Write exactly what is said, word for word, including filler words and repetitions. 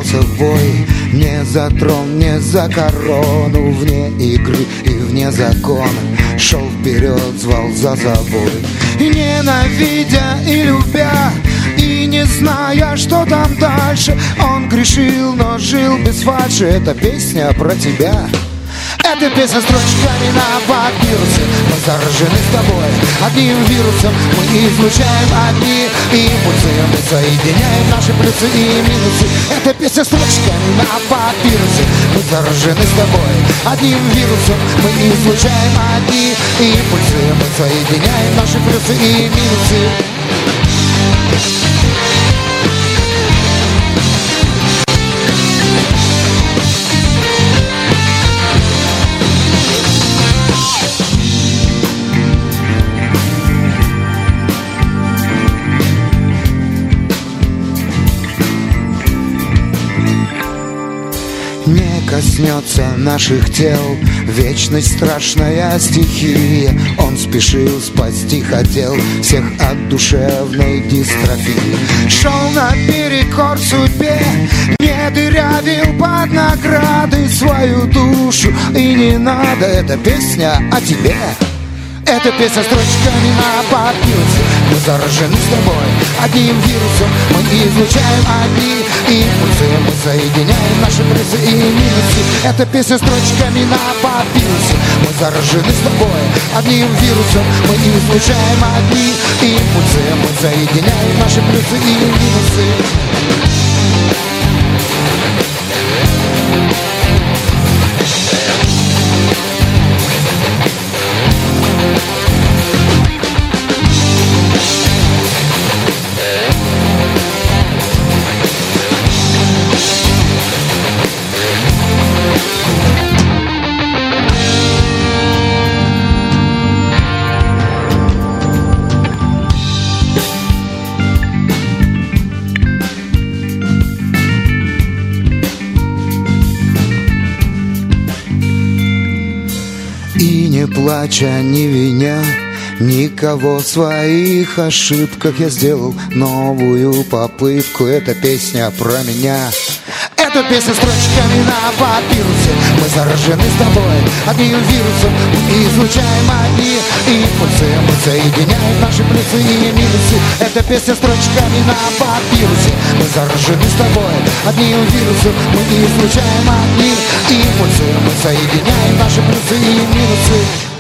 рвался в бой, не за трон, не за корону, вне игры и вне закона, шел вперед, звал за собой. И ненавидя и любя, и не зная, что там дальше, он грешил, но жил без фальши. Это песня про тебя. Это песня строчками на папирусе. Мы заражены с тобой одним вирусом. Мы излучаем одни импульсы. Мы соединяем наши плюсы и минусы. Это песня строчками на папирусе. Мы заражены с тобой одним вирусом. Мы излучаем одни импульсы. Мы соединяем наши плюсы и минусы. Не коснется наших тел вечность, страшная стихия. Он спешил, спасти хотел всех от душевной дистрофии. Шел наперекор судьбе, не дырявил под награды свою душу. И не надо, эта песня о тебе. Эта песня строчками на папирусе. Мы заражены с тобой одним вирусом. Мы излучаем одни импульсы. Мы соединяем наши плюсы и минусы. Эта песня строчками на папирусе. Мы заражены с тобой одним вирусом. Мы излучаем одни импульсы. Мы соединяем наши плюсы и минусы. И не плача, не виня никого в своих ошибках, я сделал новую попытку. Эта песня про меня. Эта песня строчками на папирусе. Мы заражены с тобой одним вирусом. Мы излучаем одни импульсы. Мы соединяем наши плюсы и минусы. Эта песня строчками на папирусе. Мы заражены с тобой одним вирусом. Мы излучаем одни импульсы. Мы соединяем наши плюсы и минусы.